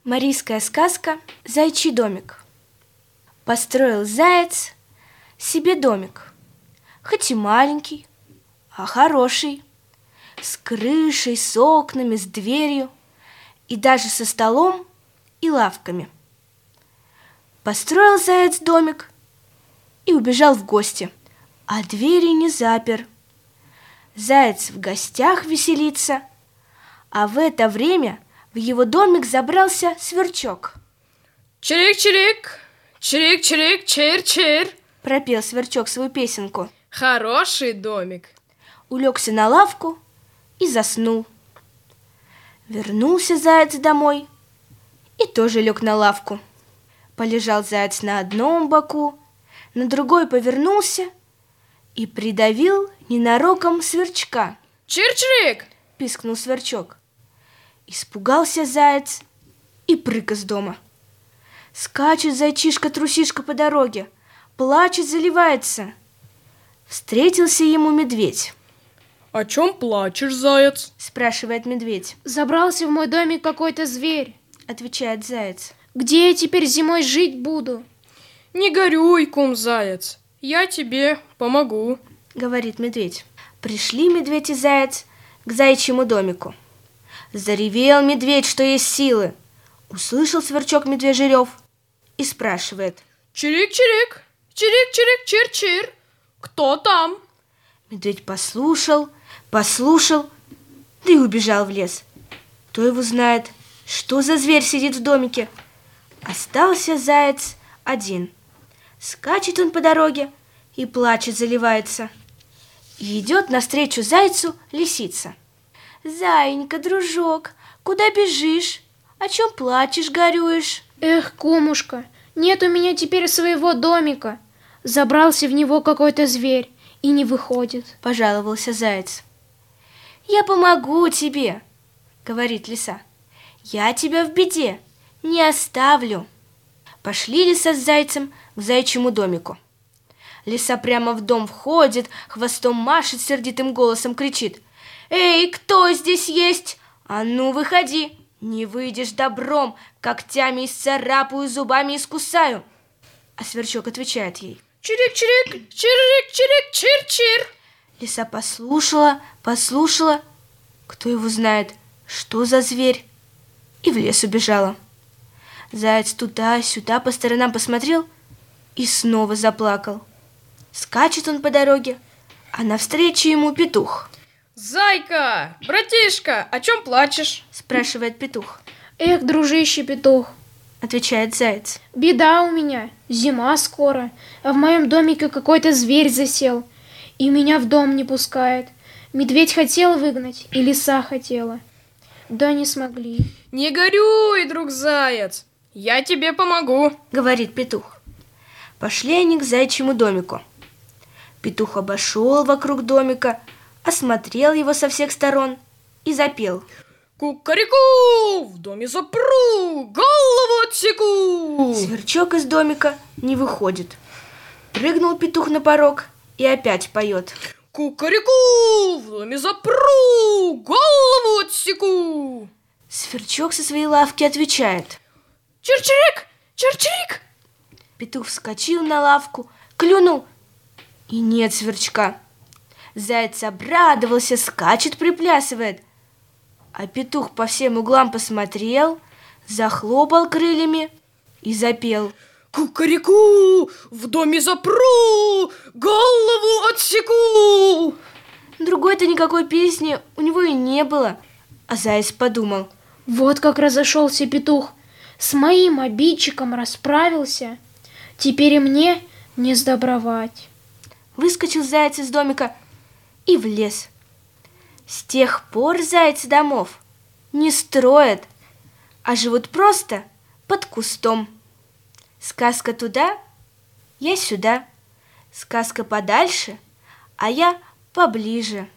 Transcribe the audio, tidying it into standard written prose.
Марийская сказка «Зайчий домик». Построил заяц себе домик, хоть и маленький, а хороший, с крышей, с окнами, с дверью и даже со столом и лавками. Построил заяц домик и убежал в гости, а двери не запер. Заяц в гостях веселится, а в это время в его домик забрался сверчок. Чирик-чирик, чирик-чирик, чир-чир. Пропел сверчок свою песенку. Хороший домик. Улегся на лавку и заснул. Вернулся заяц домой и тоже лег на лавку. Полежал заяц на одном боку, на другой повернулся и придавил ненароком сверчка. Чир-чирик! Пискнул сверчок. Испугался заяц и прыг из дома. Скачет зайчишка-трусишка по дороге, плачет, заливается. Встретился ему медведь. О чем плачешь, заяц? Спрашивает медведь. Забрался в мой домик какой-то зверь. Отвечает заяц. Где я теперь зимой жить буду? Не горюй, кум заяц, я тебе помогу. Говорит медведь. Пришли медведь и заяц к заячьему домику. Заревел медведь, что есть силы. Услышал сверчок медвежий рев и спрашивает. Чирик-чирик, чирик-чирик, чир-чир. Кто там? Медведь послушал, да и убежал в лес. Кто его знает, что за зверь сидит в домике. Остался заяц один. Скачет он по дороге и плачет, заливается. И идет навстречу зайцу лисица. «Заинька, дружок, куда бежишь? О чем плачешь, горюешь?» Эх, кумушка, нет у меня теперь своего домика. Забрался в него какой-то зверь и не выходит. Пожаловался заяц. «Я помогу тебе», — говорит лиса. «Я тебя в беде не оставлю». Пошли лиса с зайцем к заячьему домику. Лиса прямо в дом входит, хвостом машет, сердитым голосом кричит. «Эй, кто здесь есть? А ну, выходи! Не выйдешь добром, когтями исцарапаю, зубами искусаю!» А сверчок отвечает ей. Чирик-чирик, чирик-чирик, чир-чир. Лиса послушала, кто его знает, что за зверь, и в лес убежала. Заяц туда-сюда по сторонам посмотрел и снова заплакал. Скачет он по дороге, а навстречу ему петух. Зайка, братишка, о чем плачешь? Спрашивает петух. Эх, дружище петух, Отвечает заяц. беда у меня, зима скоро, а в моем домике какой-то зверь засел и меня в дом не пускает. Медведь хотел выгнать, и лиса хотела, да не смогли. Не горюй, друг заяц, я тебе помогу. Говорит петух. Пошли они к заячьему домику. Петух обошел вокруг домика, осмотрел его со всех сторон и запел. Кукареку, в доме запру, голову отсеку. Сверчок из домика не выходит. Прыгнул петух на порог и опять поет. Кукареку, в доме запру, голову отсеку. Сверчок со своей лавки отвечает. Чир-чирик, чир-чирик. Петух вскочил на лавку, клюнул, и нет сверчка. Заяц обрадовался, скачет, приплясывает. А петух по всем углам посмотрел, захлопал крыльями и запел. Кукареку, в доме запру, голову отсеку. Другой-то никакой песни у него и не было. А заяц подумал. Вот как разошелся петух, с моим обидчиком расправился, теперь и мне не сдобровать. Выскочил заяц из домика и в лес. С тех пор зайцы домов не строят, а живут просто под кустом. Сказка туда, я сюда. Сказка подальше, а я поближе.